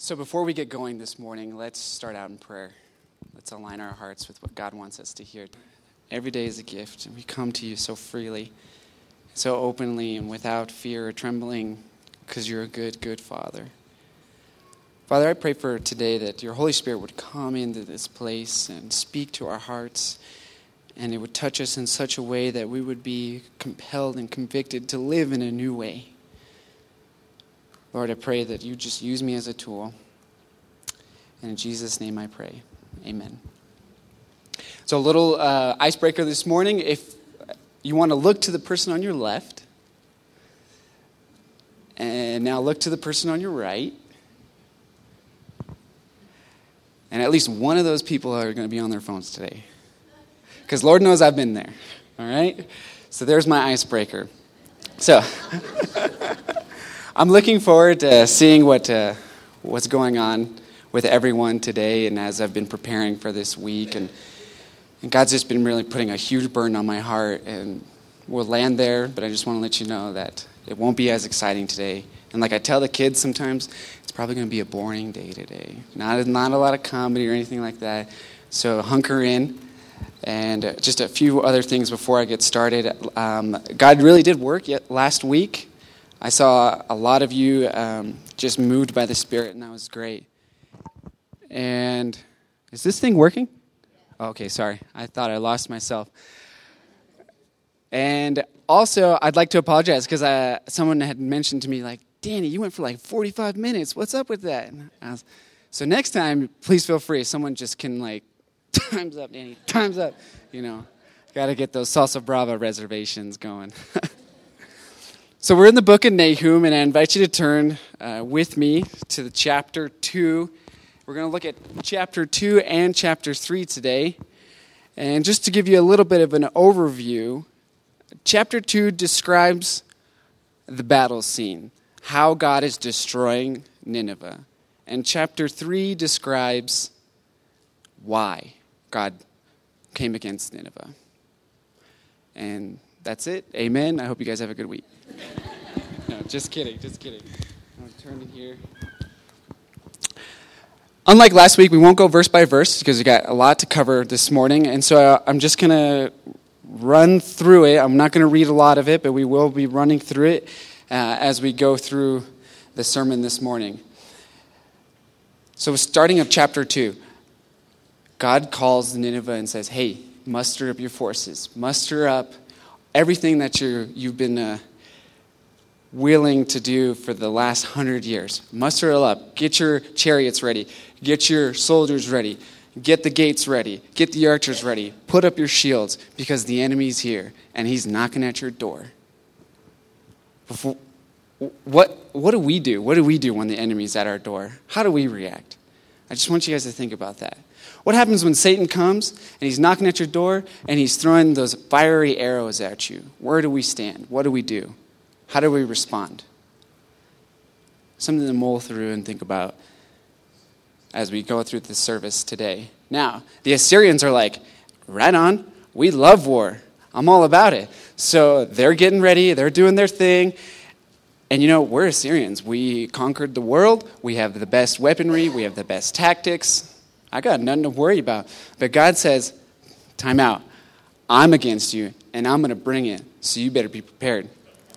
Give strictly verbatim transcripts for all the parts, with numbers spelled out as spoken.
So before we get going this morning, let's start out in prayer. Let's align our hearts with what God wants us to hear. Every day is a gift, and we come to you so freely, so openly, and without fear or trembling, because you're a good, good Father. Father, I pray for today that your Holy Spirit would come into this place and speak to our hearts, and it would touch us in such a way that we would be compelled and convicted to live in a new way. Lord, I pray that you just use me as a tool. And in Jesus' name I pray. Amen. So a little uh, icebreaker this morning. If you want to look to the person on your left, and now look to the person on your right, and at least one of those people are going to be on their phones today. Because Lord knows I've been there. All right? So there's my icebreaker. So I'm looking forward to seeing what uh, what's going on with everyone today, and as I've been preparing for this week, and, and God's just been really putting a huge burden on my heart, and we'll land there, but I just want to let you know that it won't be as exciting today. And like I tell the kids sometimes, it's probably going to be a boring day today. Not, not a lot of comedy or anything like that, so hunker in. And uh, just a few other things before I get started. Um, God really did work yet last week. I saw a lot of you um, just moved by the Spirit, and that was great. And is this thing working? Okay, sorry. I thought I lost myself. And also, I'd like to apologize because uh, someone had mentioned to me, like, Danny, you went for like forty-five minutes. What's up with that? And I was, so next time, please feel free. Someone just can, like, time's up, Danny. Time's up. You know, got to get those Salsa Brava reservations going. So we're in the book of Nahum, and I invite you to turn uh, with me to the chapter two. We're going to look at chapter two and chapter three today. And just to give you a little bit of an overview, chapter two describes the battle scene, how God is destroying Nineveh. And chapter three describes why God came against Nineveh. And that's it. Amen. I hope you guys have a good week. No, just kidding, just kidding. I'll turn it here. Unlike last week, we won't go verse by verse because we got a lot to cover this morning. And so I'm just going to run through it. I'm not going to read a lot of it, but we will be running through it uh, as we go through the sermon this morning. So starting of chapter two, God calls Nineveh and says, hey, muster up your forces. Muster up everything that you're, you've been uh, willing to do for the last hundred years. Muster it up. Get your chariots ready. Get your soldiers ready. Get the gates ready. Get the archers ready. Put up your shields because the enemy's here and he's knocking at your door. Before, what, what do we do? What do we do when the enemy's at our door? How do we react? I just want you guys to think about that. What happens when Satan comes and he's knocking at your door and he's throwing those fiery arrows at you? Where do we stand? What do we do? How do we respond? Something to mull through and think about as we go through this service today. Now, the Assyrians are like, right on, we love war. I'm all about it. So they're getting ready, they're doing their thing. And you know, we're Assyrians. We conquered the world. We have the best weaponry. We have the best tactics. I got nothing to worry about. But God says, time out. I'm against you, and I'm going to bring it, so you better be prepared.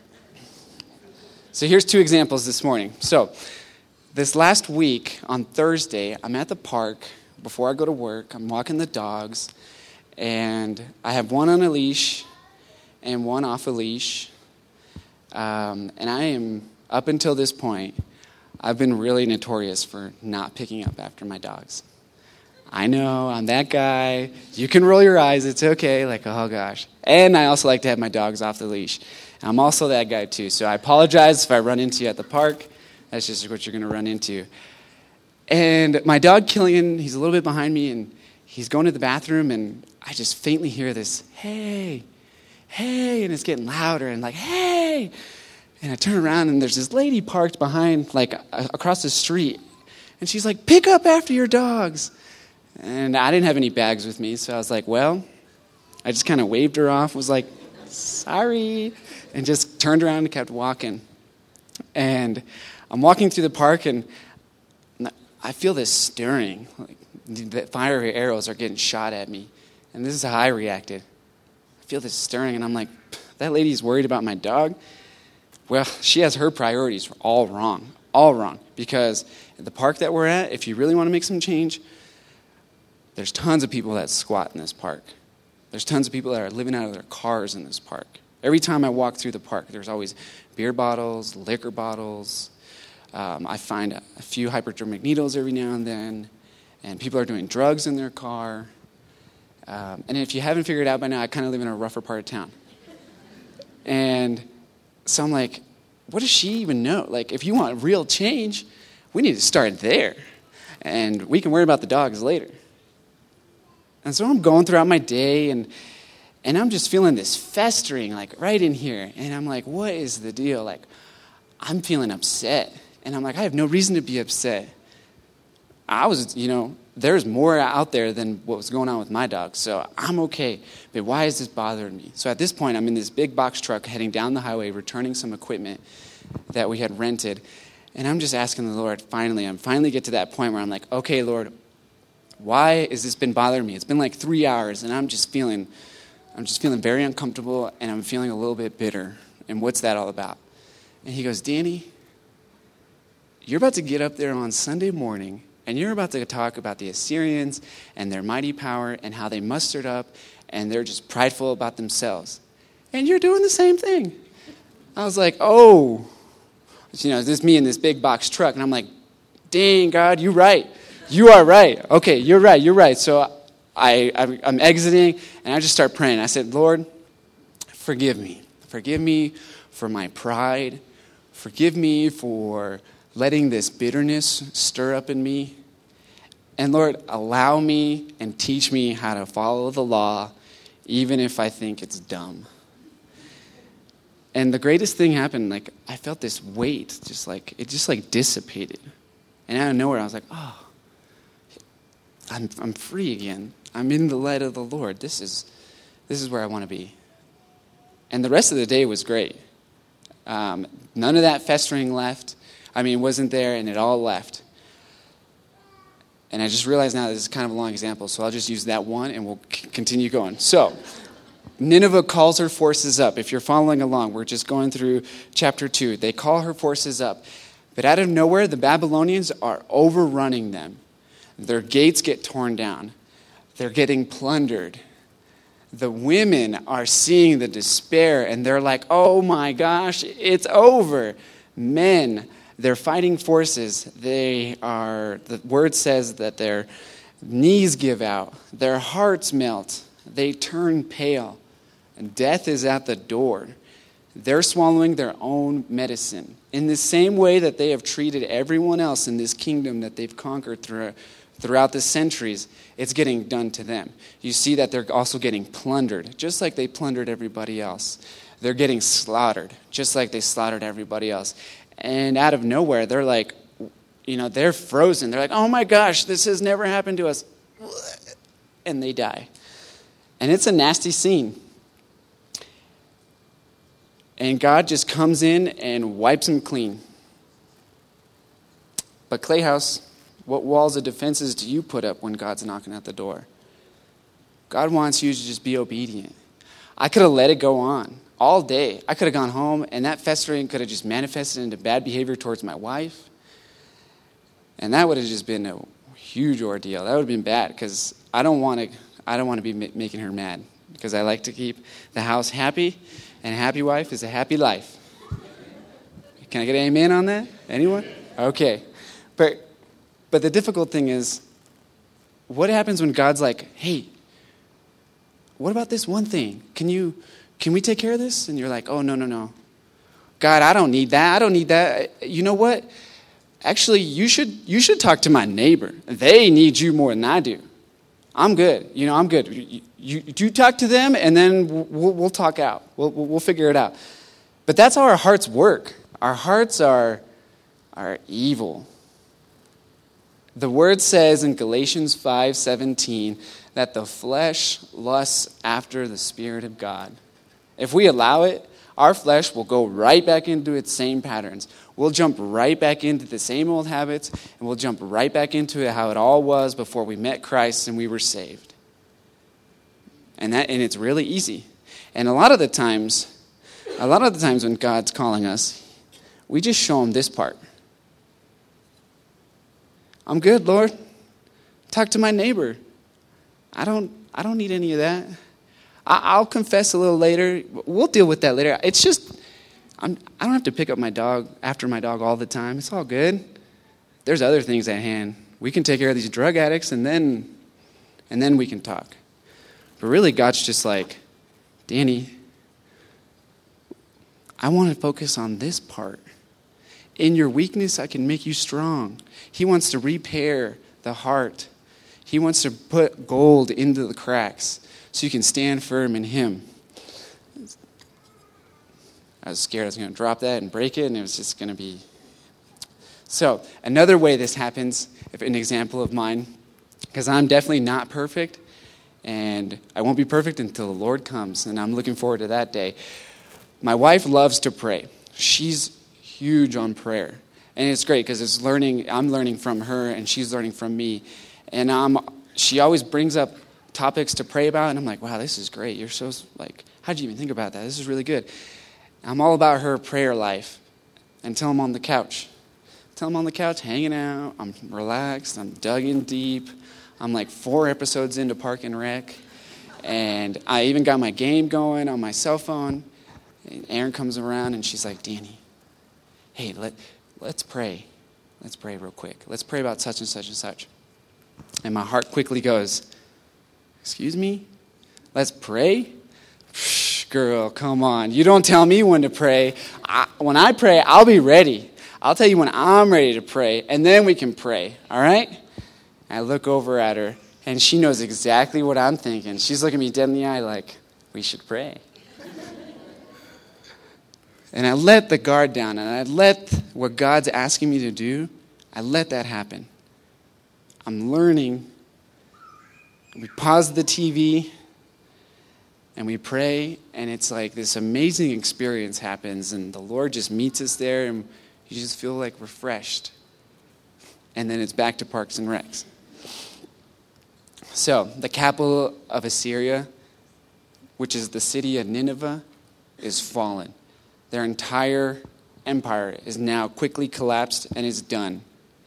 So here's two examples this morning. So this last week on Thursday, I'm at the park before I go to work. I'm walking the dogs, and I have one on a leash and one off a leash. Um, and I am, up until this point, I've been really notorious for not picking up after my dogs. I know, I'm that guy. You can roll your eyes, it's okay. Like, oh gosh. And I also like to have my dogs off the leash. I'm also that guy too. So I apologize if I run into you at the park. That's just what you're going to run into. And my dog, Killian, he's a little bit behind me, and he's going to the bathroom, and I just faintly hear this, hey, hey, and it's getting louder, and like, hey. And I turn around, and there's this lady parked behind, like, across the street. And she's like, pick up after your dogs. And I didn't have any bags with me, so I was like, well, I just kind of waved her off, was like, sorry, and just turned around and kept walking. And I'm walking through the park, and I feel this stirring. Like the fiery arrows are getting shot at me. And this is how I reacted. I feel this stirring, and I'm like, that lady's worried about my dog? Well, she has her priorities all wrong. All wrong. Because at the park that we're at, if you really want to make some change, there's tons of people that squat in this park. There's tons of people that are living out of their cars in this park. Every time I walk through the park, there's always beer bottles, liquor bottles. Um, I find a, a few hypodermic needles every now and then. And people are doing drugs in their car. Um, and if you haven't figured it out by now, I kind of live in a rougher part of town. And so I'm like, what does she even know? Like, if you want real change, we need to start there. And we can worry about the dogs later. And so I'm going throughout my day, and and I'm just feeling this festering, like, right in here. And I'm like, what is the deal? Like, I'm feeling upset. And I'm like, I have no reason to be upset. I was, you know, there's more out there than what was going on with my dog. So I'm okay. But why is this bothering me? So at this point, I'm in this big box truck heading down the highway, returning some equipment that we had rented. And I'm just asking the Lord, finally, I'm finally get to that point where I'm like, okay, Lord, why has this been bothering me? It's been like three hours, and I'm just feeling, I'm just feeling very uncomfortable, and I'm feeling a little bit bitter. And what's that all about? And he goes, Danny, you're about to get up there on Sunday morning, and you're about to talk about the Assyrians and their mighty power and how they mustered up, and they're just prideful about themselves. And you're doing the same thing. I was like, oh, you know, this is me in this big box truck, and I'm like, dang, God, you're right. You are right. Okay, you're right. You're right. So I, I'm, I'm exiting, and I just start praying. I said, Lord, forgive me. Forgive me for my pride. Forgive me for letting this bitterness stir up in me. And Lord, allow me and teach me how to follow the law, even if I think it's dumb. And the greatest thing happened, like, I felt this weight, just like, it just like dissipated. And out of nowhere, I was like, oh, I'm I'm free again. I'm in the light of the Lord. This is this is where I want to be. And the rest of the day was great. Um, none of that festering left. I mean, it wasn't there, and it all left. And I just realized now this is kind of a long example, so I'll just use that one, and we'll c- continue going. So, Nineveh calls her forces up. If you're following along, we're just going through chapter two. They call her forces up. But out of nowhere, the Babylonians are overrunning them. Their gates get torn down. They're getting plundered. The women are seeing the despair, and they're like, oh my gosh, it's over. Men, they're fighting forces. They are, the word says that their knees give out. Their hearts melt. They turn pale. And death is at the door. They're swallowing their own medicine in the same way that they have treated everyone else in this kingdom that they've conquered through, throughout the centuries. It's getting done to them. You see that they're also getting plundered, just like they plundered everybody else. They're getting slaughtered, just like they slaughtered everybody else. And out of nowhere, they're like, you know, they're frozen. They're like, oh my gosh, this has never happened to us. And they die. And it's a nasty scene. And God just comes in and wipes them clean. But Clayhouse, what walls of defenses do you put up when God's knocking at the door? God wants you to just be obedient. I could have let it go on all day. I could have gone home, and that festering could have just manifested into bad behavior towards my wife. And that would have just been a huge ordeal. That would have been bad, because I don't want to I don't want to be ma- making her mad, because I like to keep the house happy. And a happy wife is a happy life. Can I get an amen on that? Anyone? Okay. But but the difficult thing is, what happens when God's like, hey, what about this one thing? Can you can we take care of this? And you're like, oh, no, no, no. God, I don't need that. I don't need that. You know what? Actually, you should you should talk to my neighbor. They need you more than I do. I'm good. You know, I'm good. You, you, you talk to them, and then we'll, we'll talk out. We'll, we'll figure it out. But that's how our hearts work. Our hearts are, are evil. The word says in Galatians five seventeen that the flesh lusts after the Spirit of God. If we allow it, our flesh will go right back into its same patterns. we'll jump right back into the same old habits, and we'll jump right back into it, how it all was before we met Christ and we were saved. And that and it's really easy. And a lot of the times, a lot of the times when God's calling us, we just show him this part. I'm good, Lord. Talk to my neighbor. I don't I don't need any of that. I, I'll confess a little later. We'll deal with that later. It's just, I'm, I don't have to pick up my dog after my dog all the time. It's all good. There's other things at hand. We can take care of these drug addicts, and then, and then we can talk. But really, God's just like, Danny, I want to focus on this part. In your weakness, I can make you strong. He wants to repair the heart. He wants to put gold into the cracks so you can stand firm in him. I was scared I was going to drop that and break it, and it was just going to be... So, another way this happens, if an example of mine, because I'm definitely not perfect, and I won't be perfect until the Lord comes, and I'm looking forward to that day. My wife loves to pray. She's huge on prayer. And it's great because it's learning, I'm learning from her and she's learning from me. And um, she always brings up topics to pray about, and I'm like, wow, this is great. You're so, like, how'd you even think about that? This is really good. I'm all about her prayer life until I'm on the couch. Until I'm on the couch hanging out, I'm relaxed, I'm dug in deep. I'm like four episodes into Park and Rec. And I even got my game going on my cell phone. And Erin comes around and she's like, Danny, hey, let, let's pray. Let's pray real quick. Let's pray about such and such and such. And my heart quickly goes, excuse me? Let's pray? Psh, girl, come on. You don't tell me when to pray. I, when I pray, I'll be ready. I'll tell you when I'm ready to pray, and then we can pray, all right? I look over at her, and she knows exactly what I'm thinking. She's looking me dead in the eye like, we should pray. And I let the guard down, and I let what God's asking me to do, I let that happen. I'm learning. We pause the T V, and we pray, and it's like this amazing experience happens, and the Lord just meets us there, and you just feel like refreshed. And then it's back to Parks and Recs. So, the capital of Assyria, which is the city of Nineveh, is fallen. Their entire empire is now quickly collapsed and is done.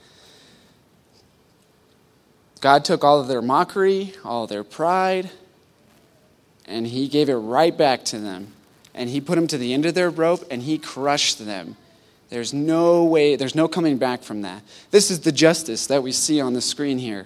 God took all of their mockery, all of their pride, and he gave it right back to them. And he put them to the end of their rope, and he crushed them. There's no way, there's no coming back from that. This is the justice that we see on the screen here.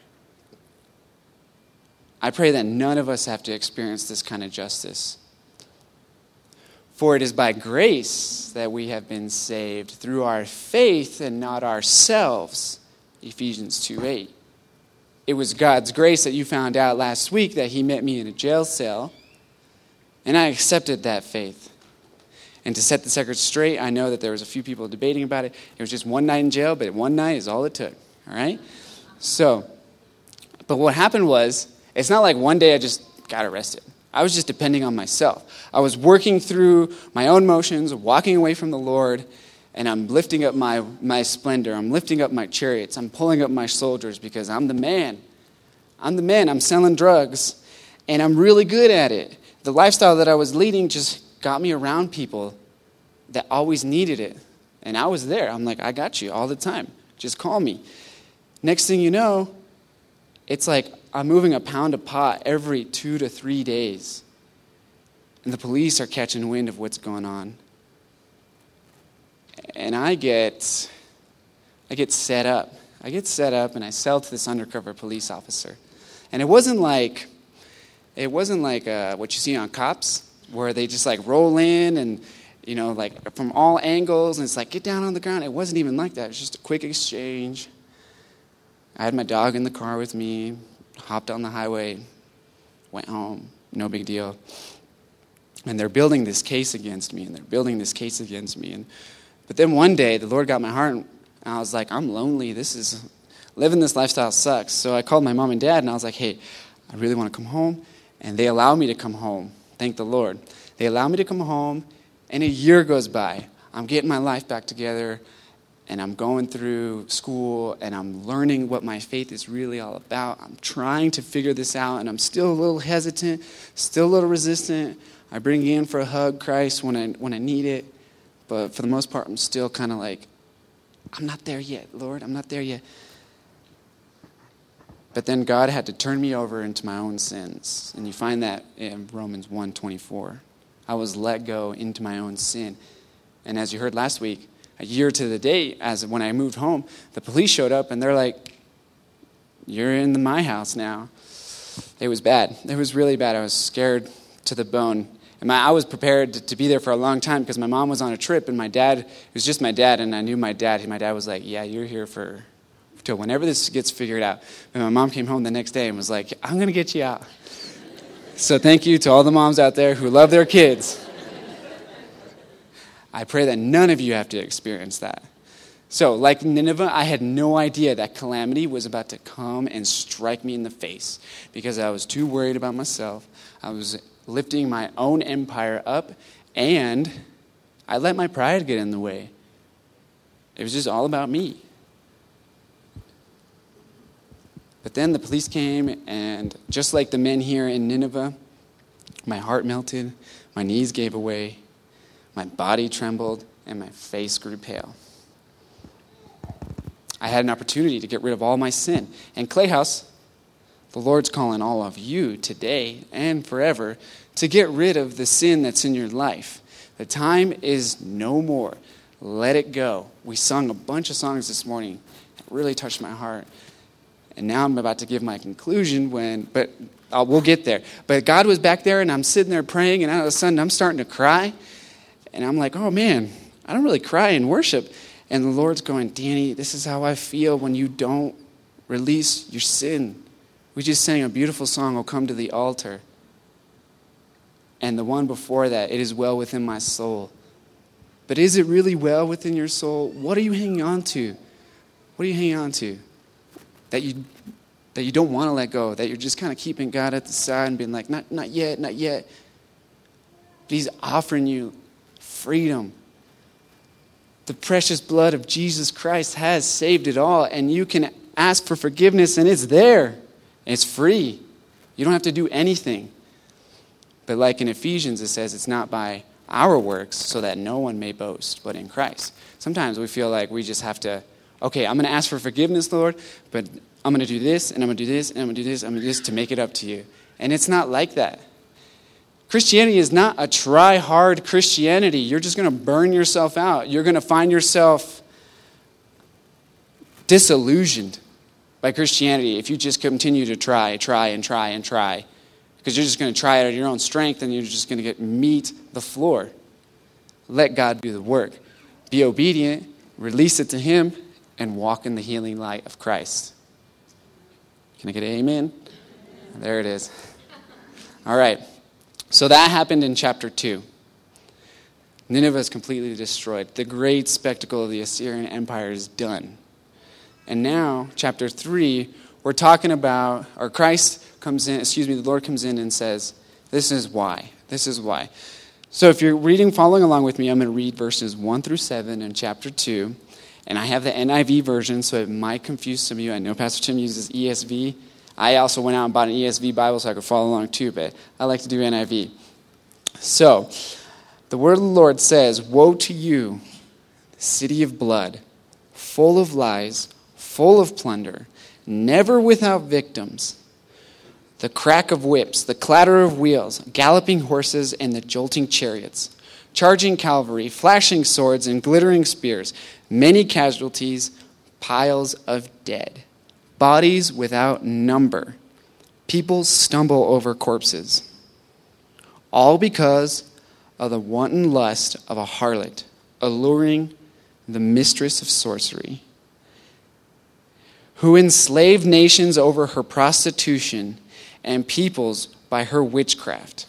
I pray that none of us have to experience this kind of justice. For it is by grace that we have been saved through our faith and not ourselves. Ephesians two eight. It was God's grace that you found out last week that he met me in a jail cell. And I accepted that faith. And to set the record straight, I know that there was a few people debating about it. It was just one night in jail, but one night is all it took. All right? So, but what happened was, it's not like one day I just got arrested. I was just depending on myself. I was working through my own motions, walking away from the Lord, and I'm lifting up my, my splendor. I'm lifting up my chariots. I'm pulling up my soldiers because I'm the man. I'm the man. I'm selling drugs, and I'm really good at it. The lifestyle that I was leading just got me around people that always needed it. And I was there. I'm like, I got you all the time. Just call me. Next thing you know, it's like I'm moving a pound of pot every two to three days. And the police are catching wind of what's going on. And I get, I get set up. I get set up and I sell to this undercover police officer. And it wasn't like, it wasn't like uh, what you see on Cops, where they just like roll in and, you know, like from all angles, and it's like, get down on the ground. It wasn't even like that. It was just a quick exchange. I had my dog in the car with me, hopped on the highway, went home, no big deal. And they're building this case against me, and they're building this case against me. And but then one day, the Lord got my heart, and I was like, I'm lonely. This is, living this lifestyle sucks. So I called my mom and dad, and I was like, hey, I really want to come home. And they allowed me to come home. Thank the Lord. They allowed me to come home, and a year goes by. I'm getting my life back together, and I'm going through school, and I'm learning what my faith is really all about. I'm trying to figure this out, and I'm still a little hesitant, still a little resistant. I bring you in for a hug, Christ, when I when I need it. But for the most part, I'm still kind of like, I'm not there yet, Lord. I'm not there yet. But then God had to turn me over into my own sins. And you find that in Romans one twenty-four. I was let go into my own sin. And as you heard last week, a year to the date, as when I moved home, the police showed up and they're like, you're in the, my house now. It was bad. It was really bad. I was scared to the bone. And my, I was prepared to, to be there for a long time because my mom was on a trip and my dad, it was just my dad, and I knew my dad. My dad was like, yeah, you're here for till whenever this gets figured out. And my mom came home the next day and was like, I'm going to get you out. So thank you to all the moms out there who love their kids. I pray that none of you have to experience that. So, like Nineveh, I had no idea that calamity was about to come and strike me in the face because I was too worried about myself. I was lifting my own empire up, and I let my pride get in the way. It was just all about me. But then the police came, and just like the men here in Nineveh, my heart melted, my knees gave away, my body trembled, and my face grew pale. I had an opportunity to get rid of all my sin. And Clayhouse, the Lord's calling all of you today and forever to get rid of the sin that's in your life. The time is no more. Let it go. We sung a bunch of songs this morning. It really touched my heart. And now I'm about to give my conclusion when, but uh, we'll get there. But God was back there, and I'm sitting there praying, and all of a sudden I'm starting to cry. And I'm like, oh man, I don't really cry in worship. And the Lord's going, Danny, this is how I feel when you don't release your sin. We just sang a beautiful song, "Oh Come to the Altar." And the one before that, "It is well within my soul." But is it really well within your soul? What are you hanging on to? What are you hanging on to? That you that you don't want to let go, that you're just kind of keeping God at the side and being like, not, not yet, not yet. But He's offering you freedom. The precious blood of Jesus Christ has saved it all, and you can ask for forgiveness, and it's there. It's free. You don't have to do anything. But like in Ephesians, it says it's not by our works so that no one may boast, but in Christ. Sometimes we feel like we just have to, okay, I'm going to ask for forgiveness, Lord, but I'm going to do this, and I'm going to do this, and I'm going to do this, I'm going to do this to make it up to you. And it's not like that. Christianity is not a try-hard Christianity. You're just going to burn yourself out. You're going to find yourself disillusioned by Christianity if you just continue to try, try, and try, and try. Because you're just going to try it at your own strength, and you're just going to get meet the floor. Let God do the work. Be obedient, release it to Him, and walk in the healing light of Christ. Can I get an amen? There it is. All right. So that happened in chapter two. Nineveh is completely destroyed. The great spectacle of the Assyrian Empire is done. And now, chapter three, we're talking about, or Christ comes in, excuse me, the Lord comes in and says, this is why. This is why. So if you're reading, following along with me, I'm going to read verses one through seven in chapter two. And I have the N I V version, so it might confuse some of you. I know Pastor Tim uses E S V. I also went out and bought an E S V Bible so I could follow along too, but I like to do N I V. So, the word of the Lord says, "Woe to you, city of blood, full of lies, full of plunder, never without victims. The crack of whips, the clatter of wheels, galloping horses, and the jolting chariots, charging cavalry, flashing swords, and glittering spears, many casualties, piles of dead. Bodies without number. People stumble over corpses. All because of the wanton lust of a harlot, alluring the mistress of sorcery, who enslaved nations over her prostitution and peoples by her witchcraft.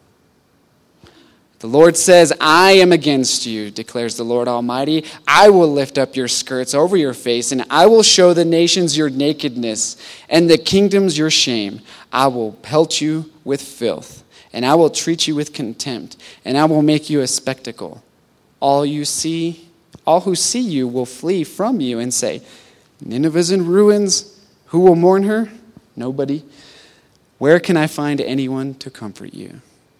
The Lord says, I am against you, declares the Lord Almighty. I will lift up your skirts over your face, and I will show the nations your nakedness, and the kingdoms your shame. I will pelt you with filth, and I will treat you with contempt, and I will make you a spectacle. All you see, all who see you will flee from you and say, Nineveh's in ruins. Who will mourn her? Nobody. Where can I find anyone to comfort you?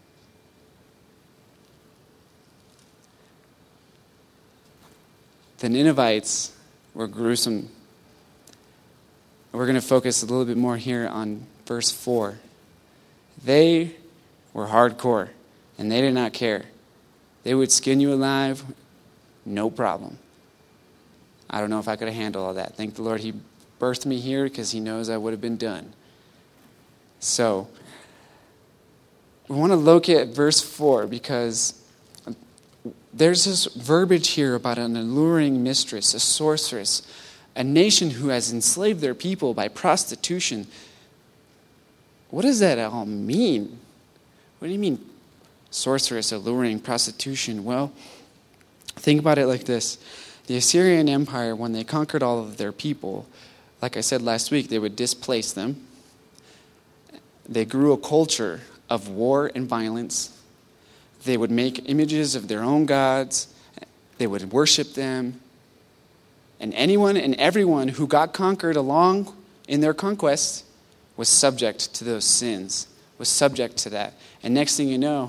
The Ninevites were gruesome. We're going to focus a little bit more here on verse four. They were hardcore, and they did not care. They would skin you alive, no problem. I don't know if I could have handled all that. Thank the Lord he birthed me here because he knows I would have been done. So, we want to look at verse four because there's this verbiage here about an alluring mistress, a sorceress, a nation who has enslaved their people by prostitution. What does that all mean? What do you mean, sorceress, alluring, prostitution? Well, think about it like this. The Assyrian Empire, when they conquered all of their people, like I said last week, they would displace them. They grew a culture of war and violence. They would make images of their own gods. They would worship them. And anyone and everyone who got conquered along in their conquest was subject to those sins, was subject to that. And next thing you know,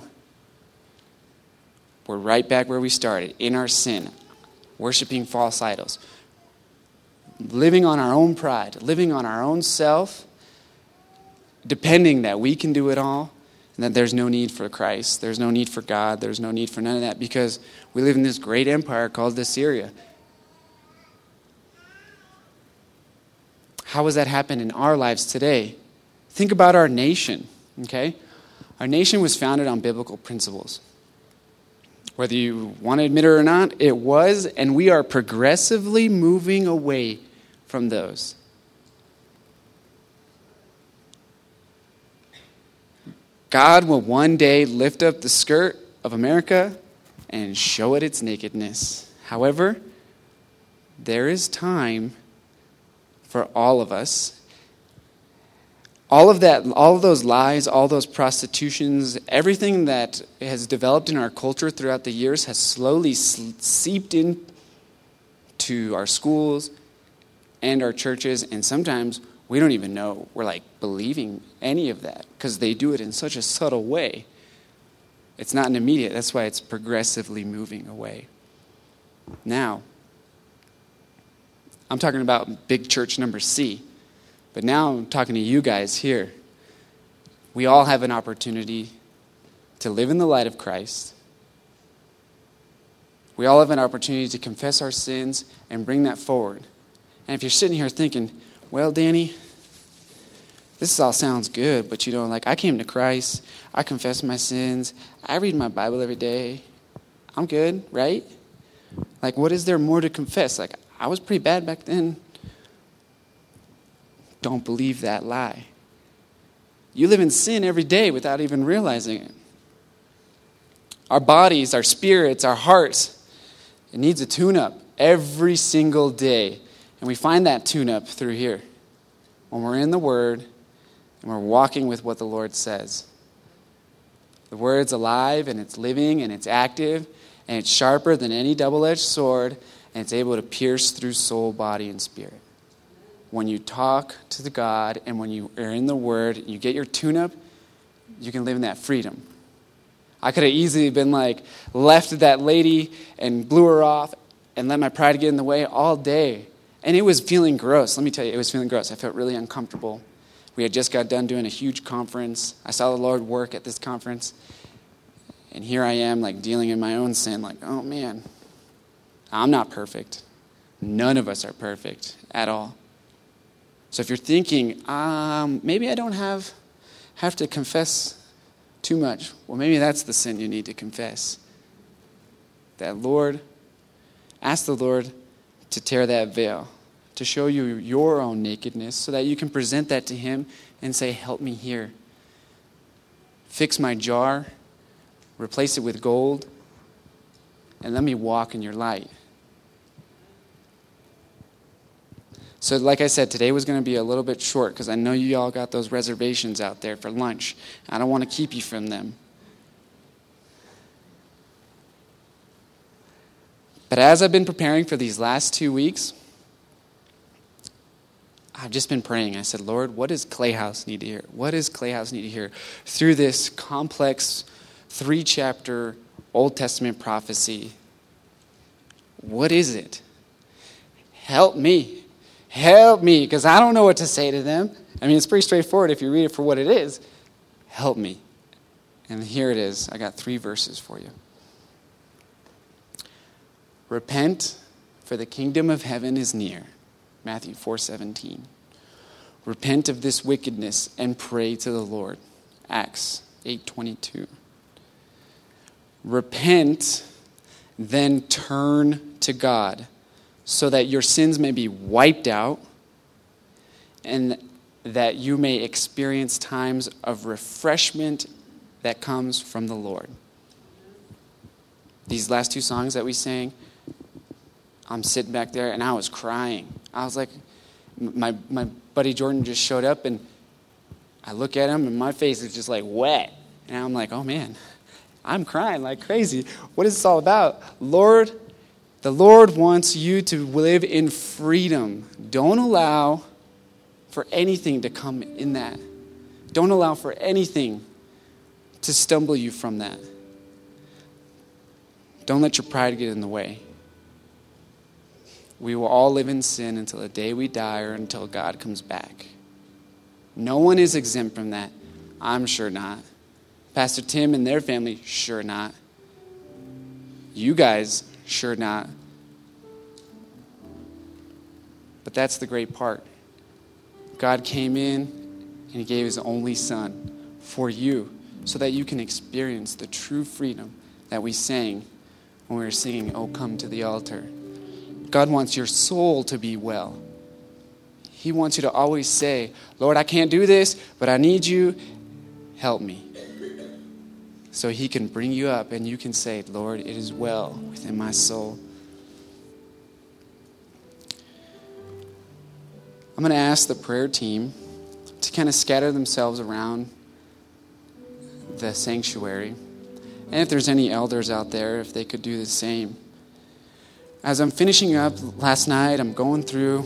we're right back where we started, in our sin, worshiping false idols, living on our own pride, living on our own self, depending that we can do it all, and that there's no need for Christ, there's no need for God, there's no need for none of that, because we live in this great empire called Assyria. How has that happened in our lives today? Think about our nation, okay? Our nation was founded on biblical principles. Whether you want to admit it or not, it was, and we are progressively moving away from those. God will one day lift up the skirt of America and show it its nakedness. However, there is time for all of us. All of that, all of those lies, all those prostitutions, everything that has developed in our culture throughout the years has slowly seeped into our schools and our churches, and sometimes we don't even know we're like believing any of that because they do it in such a subtle way. It's not an immediate. That's why it's progressively moving away. Now, I'm talking about big church number C. But now I'm talking to you guys here. We all have an opportunity to live in the light of Christ. We all have an opportunity to confess our sins and bring that forward. And if you're sitting here thinking, well, Danny, this all sounds good, but you know, like I came to Christ, I confess my sins, I read my Bible every day, I'm good, right? Like, what is there more to confess? Like, I was pretty bad back then. Don't believe that lie. You live in sin every day without even realizing it. Our bodies, our spirits, our hearts, it needs a tune-up every single day. And we find that tune-up through here. When we're in the Word and we're walking with what the Lord says. The Word's alive and it's living and it's active and it's sharper than any double-edged sword and it's able to pierce through soul, body, and spirit. When you talk to the God and when you are in the Word, you get your tune-up, you can live in that freedom. I could have easily been like, left that lady and blew her off and let my pride get in the way all day. And it was feeling gross. Let me tell you, it was feeling gross. I felt really uncomfortable. We had just got done doing a huge conference. I saw the Lord work at this conference. And here I am, like, dealing in my own sin. Like, oh, man, I'm not perfect. None of us are perfect at all. So if you're thinking, um, maybe I don't have have to confess too much, well, maybe that's the sin you need to confess. That Lord, ask the Lord to tear that veil, to show you your own nakedness so that you can present that to Him and say, help me here. Fix my jar, replace it with gold, and let me walk in your light. So like I said, today was going to be a little bit short because I know you all got those reservations out there for lunch. I don't want to keep you from them. But as I've been preparing for these last two weeks, I've just been praying. I said, Lord, what does Clay House need to hear? What does Clay House need to hear through this complex three-chapter Old Testament prophecy? What is it? Help me. Help me, because I don't know what to say to them. I mean, it's pretty straightforward if you read it for what it is. Help me. And here it is. I got three verses for you. Repent, for the kingdom of heaven is near. Matthew four seventeen. Repent of this wickedness and pray to the Lord. Acts eight twenty-two. Repent, then turn to God, so that your sins may be wiped out and that you may experience times of refreshment that comes from the Lord. These last two songs that we sang, I'm sitting back there and I was crying. I was like, my my buddy Jordan just showed up and I look at him and my face is just like wet. And I'm like, oh man, I'm crying like crazy. What is this all about? Lord, the Lord wants you to live in freedom. Don't allow for anything to come in that. Don't allow for anything to stumble you from that. Don't let your pride get in the way. We will all live in sin until the day we die or until God comes back. No one is exempt from that. I'm sure not. Pastor Tim and their family, sure not. You guys, sure not. But that's the great part. God came in and he gave his only son for you so that you can experience the true freedom that we sang when we were singing, "Oh, Come to the Altar." God wants your soul to be well. He wants you to always say, Lord, I can't do this, but I need you. Help me. So he can bring you up and you can say, Lord, it is well within my soul. I'm going to ask the prayer team to kind of scatter themselves around the sanctuary. And if there's any elders out there, if they could do the same. As I'm finishing up last night, I'm going through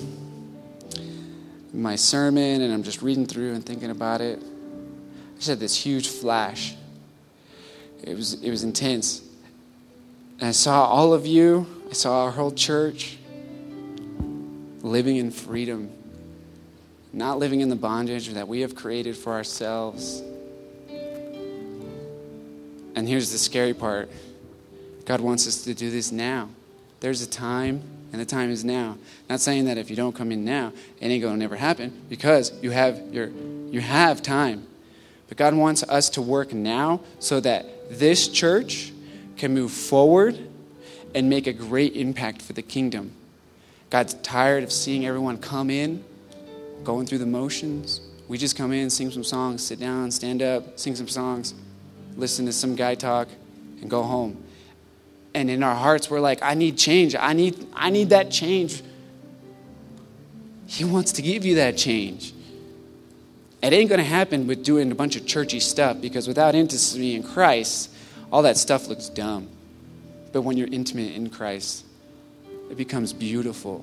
my sermon and I'm just reading through and thinking about it. I just had this huge flash. It was it was intense. And I saw all of you, I saw our whole church living in freedom, not living in the bondage that we have created for ourselves. And here's the scary part. God wants us to do this now. There's a time, and the time is now. Not saying that if you don't come in now, it ain't going to never happen, because you have your you have time. But God wants us to work now so that this church can move forward and make a great impact for the kingdom. God's tired of seeing everyone come in, going through the motions. We just come in, sing some songs, sit down, stand up, sing some songs, listen to some guy talk, and go home. And in our hearts, we're like, I need change. I need, I need that change. He wants to give you that change. It ain't going to happen with doing a bunch of churchy stuff, because without intimacy in Christ, all that stuff looks dumb. But when you're intimate in Christ, it becomes beautiful.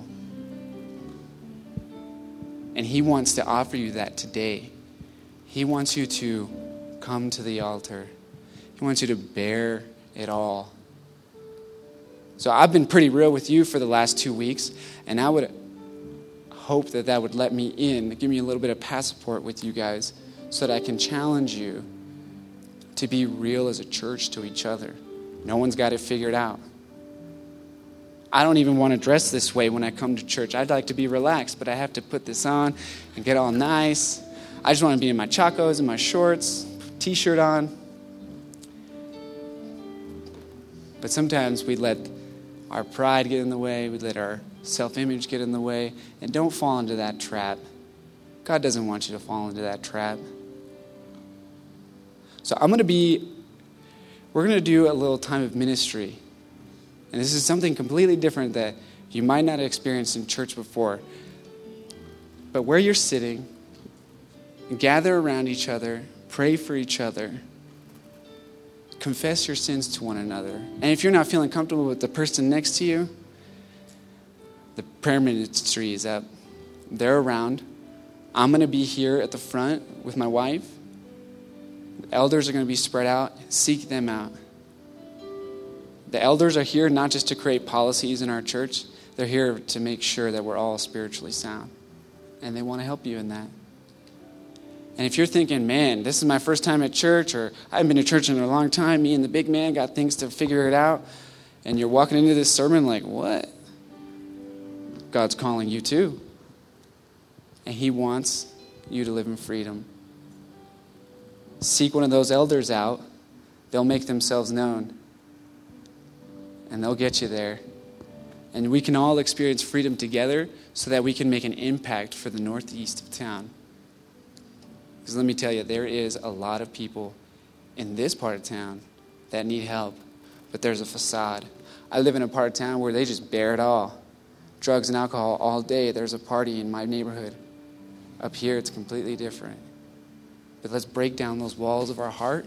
And he wants to offer you that today. He wants you to come to the altar. He wants you to bear it all. So I've been pretty real with you for the last two weeks, and I would hope that that would let me in, give me a little bit of passport with you guys, so that I can challenge you to be real as a church to each other. No one's got it figured out. I don't even want to dress this way when I come to church. I'd like to be relaxed, but I have to put this on and get all nice. I just want to be in my chacos and my shorts, t-shirt on. But sometimes we let our pride get in the way. We let our self-image get in the way. And don't fall into that trap. God doesn't want you to fall into that trap. So I'm going to be, we're going to do a little time of ministry. And this is something completely different that you might not have experienced in church before. But where you're sitting, gather around each other, pray for each other, confess your sins to one another. And if you're not feeling comfortable with the person next to you, The prayer ministry is up. They're around. I'm going to be here at the front with my wife. The elders are going to be spread out. Seek them out. The elders are here not just to create policies in our church. They're here to make sure that we're all spiritually sound. And they want to help you in that. And if you're thinking, man, this is my first time at church, or I haven't been to church in a long time, me and the big man got things to figure it out, and you're walking into this sermon like, what? God's calling you too. And he wants you to live in freedom. Seek one of those elders out. They'll make themselves known. And they'll get you there. And we can all experience freedom together so that we can make an impact for the northeast of town. Because let me tell you, there is a lot of people in this part of town that need help. But there's a facade. I live in a part of town where they just bear it all. Drugs and alcohol all day. There's a party in my neighborhood. Up here, it's completely different. But let's break down those walls of our heart.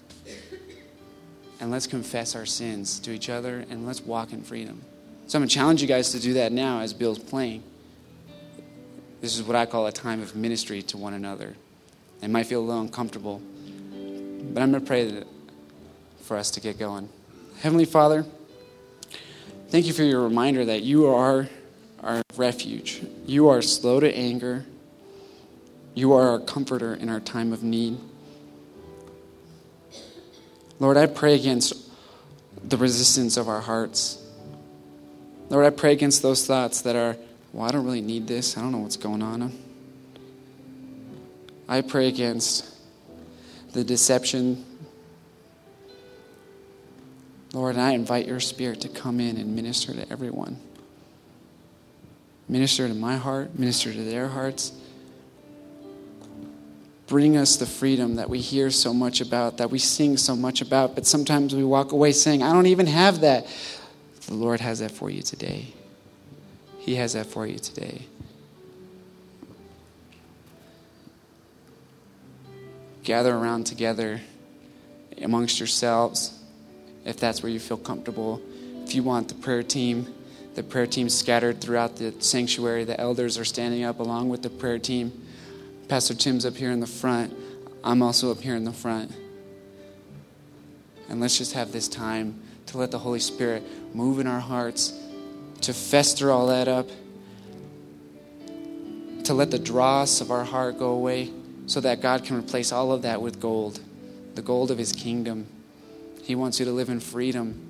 And let's confess our sins to each other. And let's walk in freedom. So I'm going to challenge you guys to do that now as Bill's playing. This is what I call a time of ministry to one another. It might feel a little uncomfortable, but I'm going to pray that for us to get going. Heavenly Father, thank you for your reminder that you are our refuge. You are slow to anger. You are our comforter in our time of need. Lord, I pray against the resistance of our hearts. Lord, I pray against those thoughts that are, well, I don't really need this. I don't know what's going on. I pray against the deception. Lord, and I invite your Spirit to come in and minister to everyone. Minister to my heart, minister to their hearts. Bring us the freedom that we hear so much about, that we sing so much about, but sometimes we walk away saying, I don't even have that. The Lord has that for you today. He has that for you today. Gather around together amongst yourselves, if that's where you feel comfortable. If you want the prayer team, the prayer team scattered throughout the sanctuary. The elders are standing up along with the prayer team. Pastor Tim's up here in the front. I'm also up here in the front. And let's just have this time to let the Holy Spirit move in our hearts, to fester all that up, to let the dross of our heart go away, so that God can replace all of that with gold, the gold of his kingdom. He wants you to live in freedom.